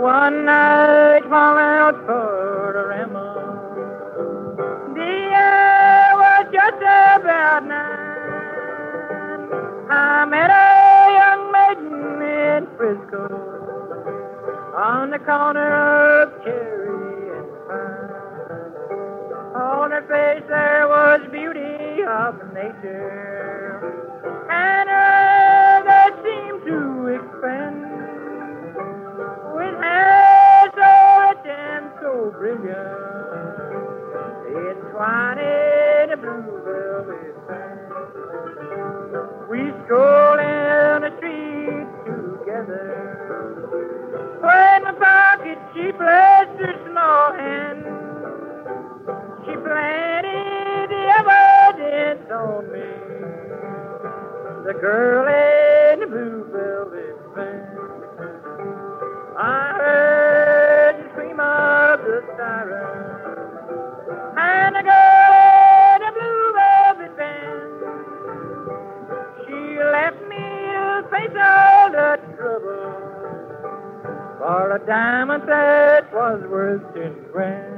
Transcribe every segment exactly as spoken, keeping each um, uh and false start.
one night fall out for a ramble. The air was just about nine. I met a young maiden in Frisco on the corner of Cherry and Pine. On her face there was beauty of nature, and her that seemed to expand. With hair so rich and so brilliant, entwined in a blue velvet band. We strolled in the street together. In my pocket she placed her small hand. She planted the evidence on me, the girl in the blue velvet band. I heard the scream of the siren, and the girl in the blue velvet band. She left me to face all the trouble for a diamond that was worth ten grand.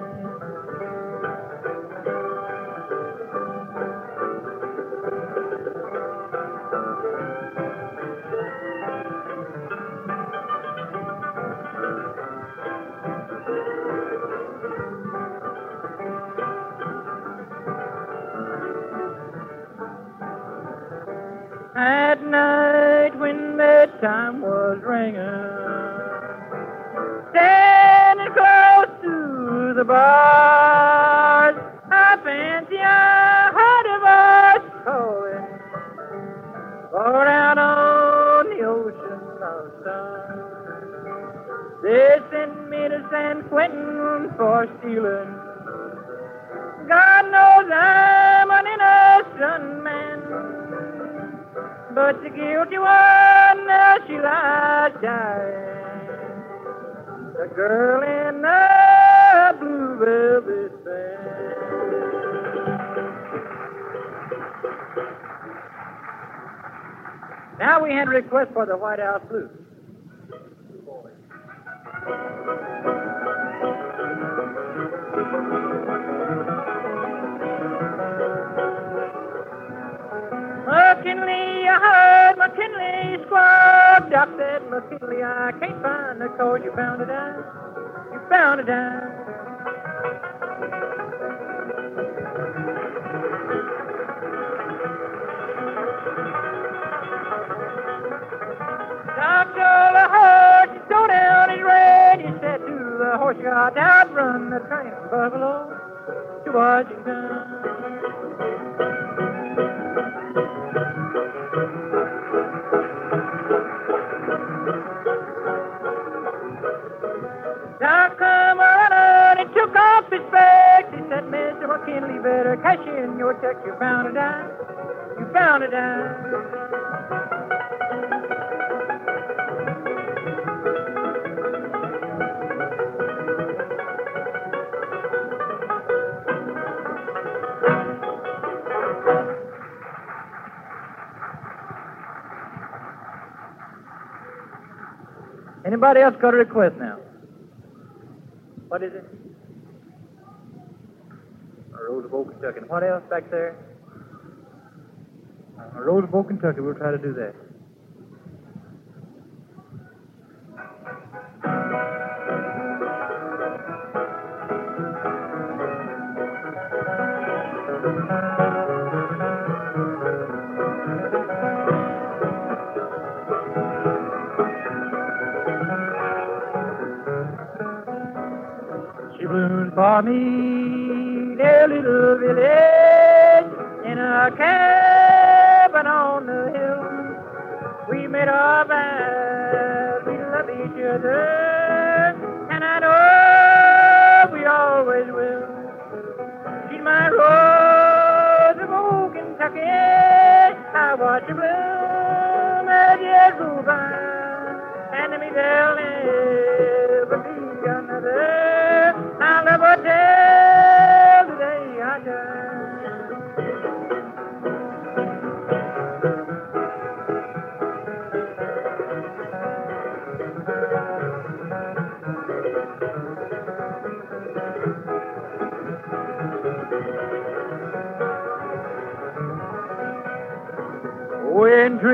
At night when bedtime was ringing, standing close to the bars, I fancy I heard a voice calling, far out on the ocean of sun. They sent me to San Quentin for stealing. God knows I'm an innocent man, but the guilty one, now she lies dying. The girl in the blue velvet band. Now we had a request for the White House Blues. McKinley, I heard McKinley squawk. Doc said, McKinley, I can't find the code. You found it out. You found it out. Doc told the horse to slow down his rein. He said to the horse, you got to outrun the train from Buffalo to Washington. Doc come running and took off his specs. He said, Mister McKinley, better cash in your check. You found a dime. You found a dime. Anybody else got a request now? What is it? A Rose of Old Kentucky. And what else back there? A Rose of Old Kentucky. We'll try to do that. She bloomed for me, their little village, in a cabin on the hill. We made our vows, we love each other, and I know we always will. She's my Rose of Old Kentucky. I watch her bloom as years go by, and to me there'll never be another. I'll never tell the day I die.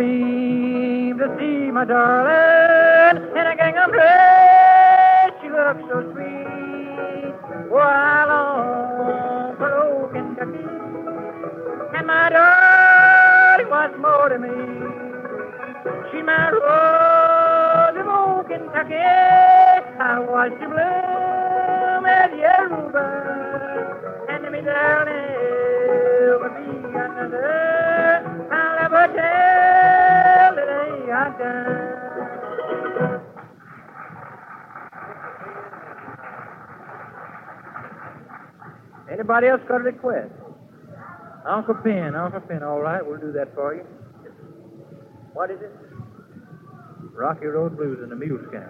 dream to see my darling in a gingham dress. She looks so sweet. Oh, I long for old Kentucky, and my darling was more to me. She my rose of old Kentucky. I was to bloom as yellow bird, and to me darling will be another. I'll never tell the day I done. Anybody else got a request? Uncle Penn, Uncle Penn, all right, we'll do that for you. What is it? Rocky Road Blues and the Mule Scout.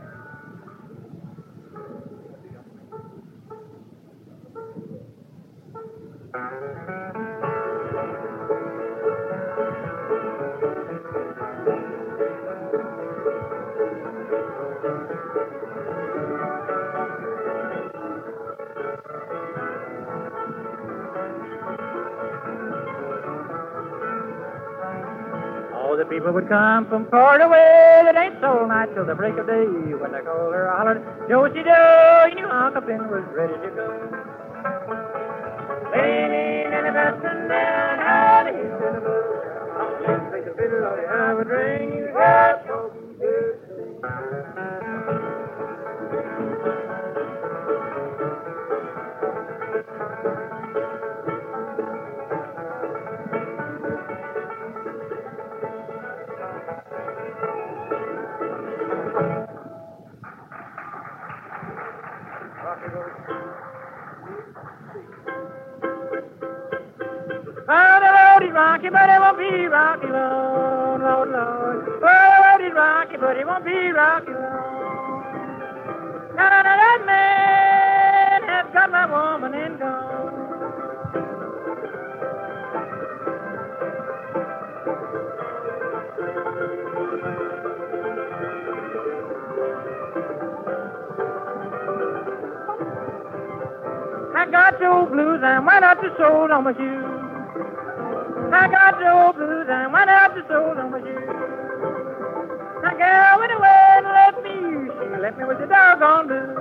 The people would come from far away. That ain't so night till the break of day. When they called her, I hollered, Josie Joe, you knew Uncle Ben was ready to go. Leaning in the dustbin down, how the hills in the blue. I'll take the fiddle, all I would ring. You have spoken good to me. Rocky, but it won't be rocky long, Lord, Lord. Oh, it's rocky, but it won't be rocky long. Now, now, now, that man has got my woman and gone. I got the old blues and went out to soul on my shoes. I got the old blues and went out to soul on my shoes. My girl went away and left me. She left me with the doggone blues.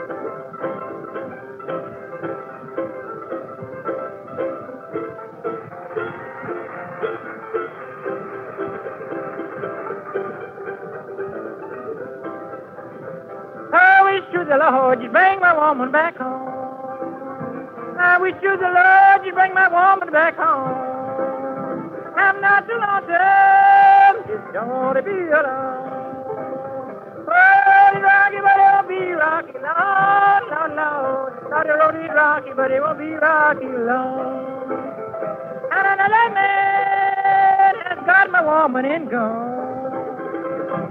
I wish to the Lord you'd bring my woman back home. I wish to the Lord you'd bring my woman back home. I'm not too lonesome, just don't want to be alone. Oh, it's rocky, but it won't be rocky long, long, long. Not the road is rocky, but it won't be rocky long. And another man has got my woman and gone.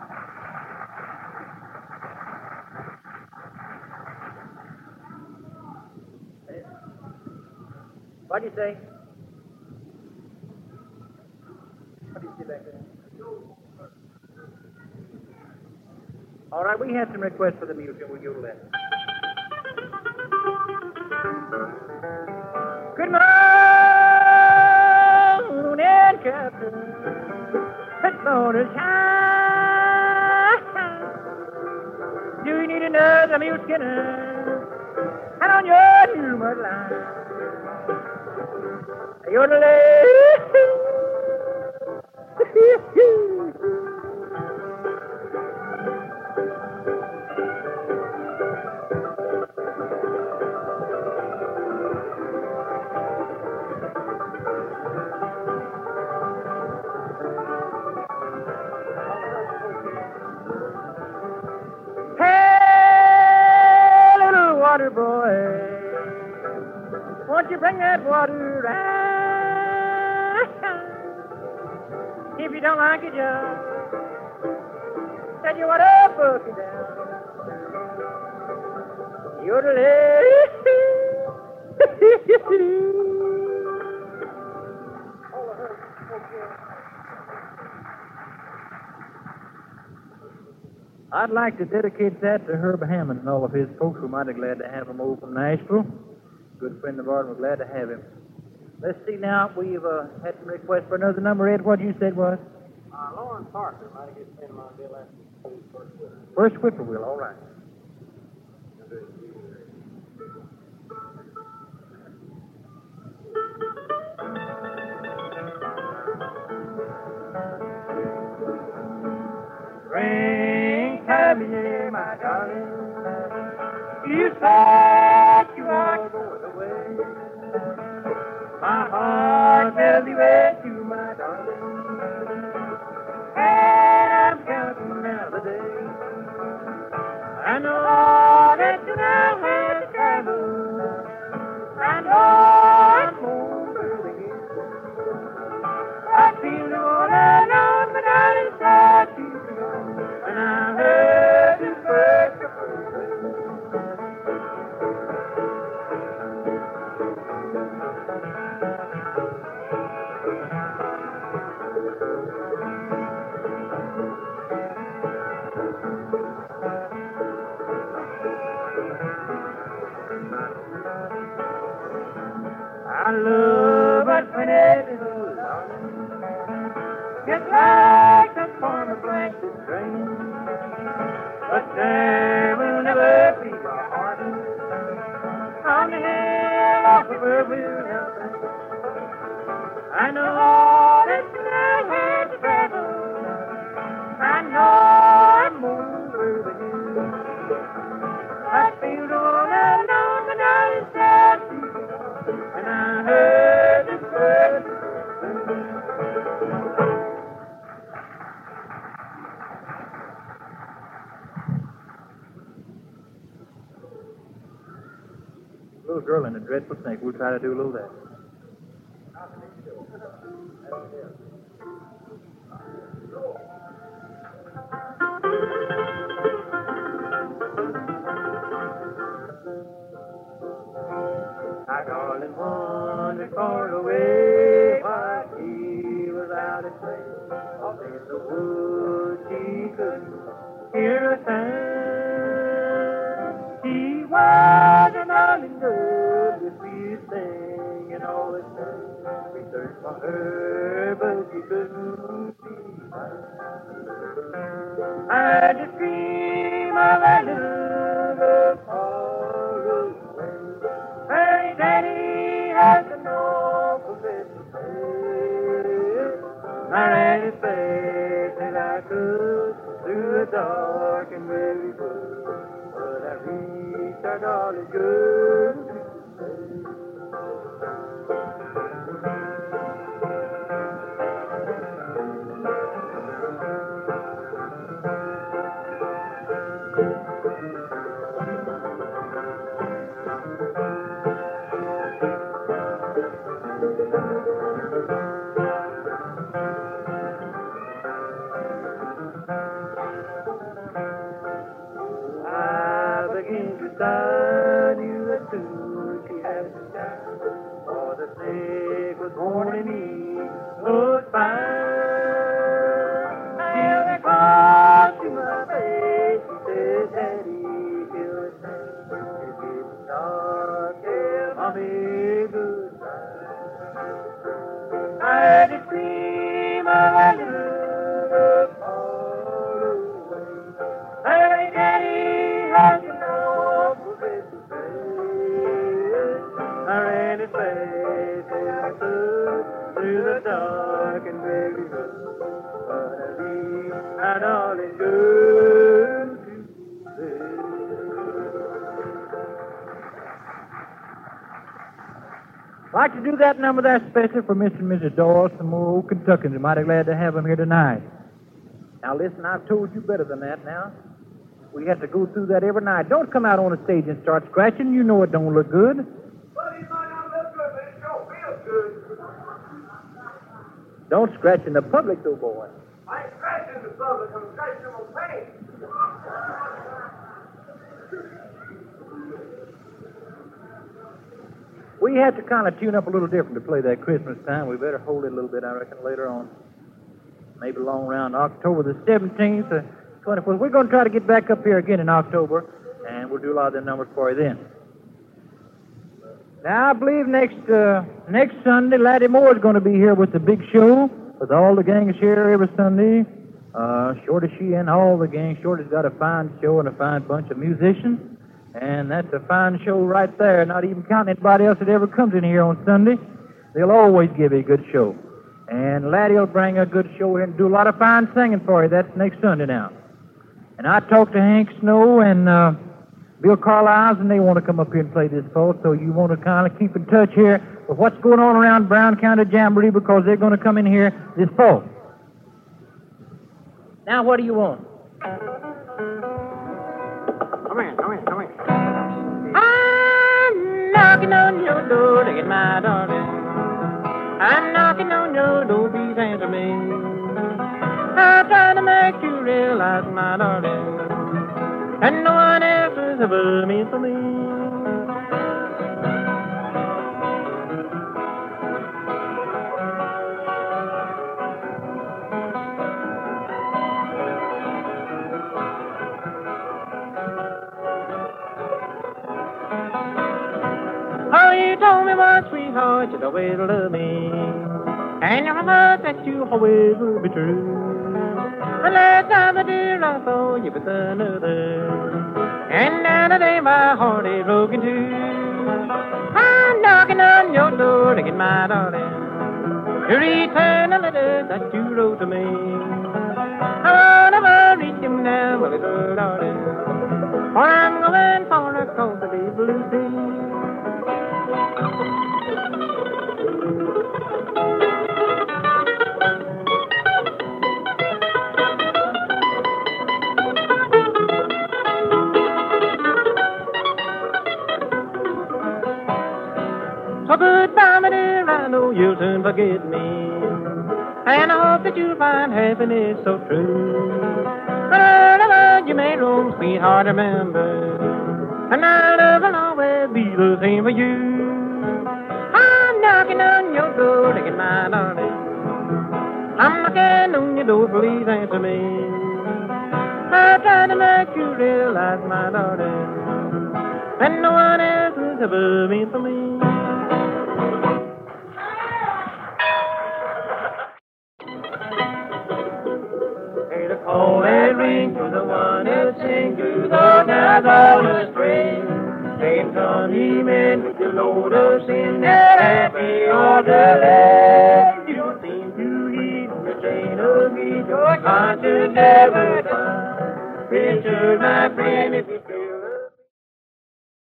What do you say? All right, we had some requests for the music. We'll give that. Good morning, Captain. It's motor shine. Do you need another mule skinner? And on your new mud line, you're the lady. Hey, little water boy, won't you bring that water round? If you don't like it, just said you want to book it down. You're the I'd like to dedicate that to Herb Hammond and all of his folks. We're mighty glad to have him over from Nashville. Good friend of ours, we're glad to have him. Let's see now, we've uh, had some requests for another number. Ed, what you said was? Uh, Uh, Lauren Parker might have get paid my bill after first whipper. First whippoorwill, all right. Springtime, yeah, my darling. You said you are going away. My heart tells you that you, my darling. And I'm counting down the days. I know that you now have to travel. I know I'm moving again. I feel all alone, but I inside you. And I heard you first. I love a pretty little darling, just like the former blanket train. But there will never be a heart on the hill off of her will help me. I know that you now have to travel. I know I'm moving through the hills. I feel all alone, but I inside you. And I heard this bird. Little girl in a dreadful snake. We'll try to do a little of that. My darling wandered far away while she was out at play. Off in the woods she couldn't hear a sound. She was an all in love with sweet thing and all the time. We searched for her, but she couldn't be found. I just dream of a little girl far away. Her daddy has an awful bit to say. I ran as fast as I could through the dark and very wood, but I reached our darling girl. I begin to sigh, knew that soon she had to die. For the snake was born in me, was fine. Till they called to my face, she said, Daddy, kill the snake. It's getting dark, tell Mommy goodbye. I had to scream of a little girl far away. Hey, Daddy, has an awful bit to say. I ran as fast as I could through the dark and very road, but I leave my darling girl to stay. I'd like to do that number there special for Mister and Missus Doyle, some more old Kentuckians. We're mighty glad to have them here tonight. Now, listen, I've told you better than that now. We have to go through that every night. Don't come out on the stage and start scratching. You know it don't look good. Well, it might not look good, but it sure feels good. Don't scratch in the public, though, boy. I ain't scratching the public, I'm scratching on paint. We have to kind of tune up a little different to play that Christmas time. We better hold it a little bit, I reckon, later on. Maybe along around October the seventeenth or twenty-fourth. We're going to try to get back up here again in October, and we'll do a lot of the numbers for you then. Now, I believe next uh, next Sunday, Laddie Moore is going to be here with the big show. with all the gangs here every Sunday. Uh, Shorty, she and all the gang. Shorty's got a fine show and a fine bunch of musicians. And that's a fine show right there, not even counting anybody else that ever comes in here on Sunday. They'll always give you a good show. And Laddie will bring a good show here and do a lot of fine singing for you. That's next Sunday now. And I talked to Hank Snow and uh, Bill Carlisle, and they want to come up here and play this fall, so you want to kind of keep in touch here with what's going on around Brown County Jamboree, because they're going to come in here this fall. Now, what do you want? Come in, come in, come in. I'm knocking on your door to get my darling. I'm knocking on your door, please answer me. I'm trying to make you realize, my darling, and no one else has ever meant for me. Oh, you told me once, sweetheart, you'd always love me, and I thought that you always would be true. But last time, my dear, I saw you with another, and now today my heart is broken too. I'm knocking on your door to get my darling to return a letter that you wrote to me. I wanna reach him now, my little darling, for I'm going for across the deep blue sea. So goodbye, my dear, I know you'll soon forget me, and I hope that you'll find happiness so true. But you may roam, sweetheart, remember, and my love will always be the same for you. I'm knocking on your door to get my darling. I'm knocking on your door, please answer me. I'm trying to make you realize, my darling, and no one else has ever been for me. Hey, the call and ring to the one that sings to the night all astray. Same Sunday men with your load of sin, happy or delay. You don't seem to heed the chain of me, your conscience never dies. Richard, my friend, if you